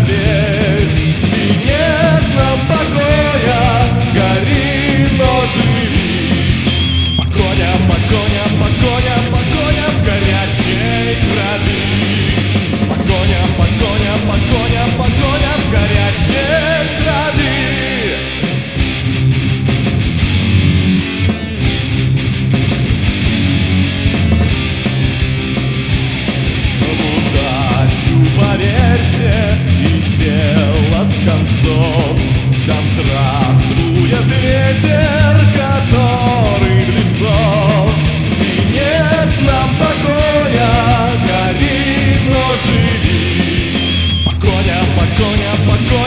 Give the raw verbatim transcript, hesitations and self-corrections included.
гореть. И нет нам покоя, гори, но живи. Погоня, погоня, погоня, погоня в горячей крови. Погоня, погоня, погоня, погоня в горячей крови. Поверьте, и дело с концом. Да здравствует ветер, который в лицо. И нет нам покоя, гори, но живи. Погоня, погоня, погоня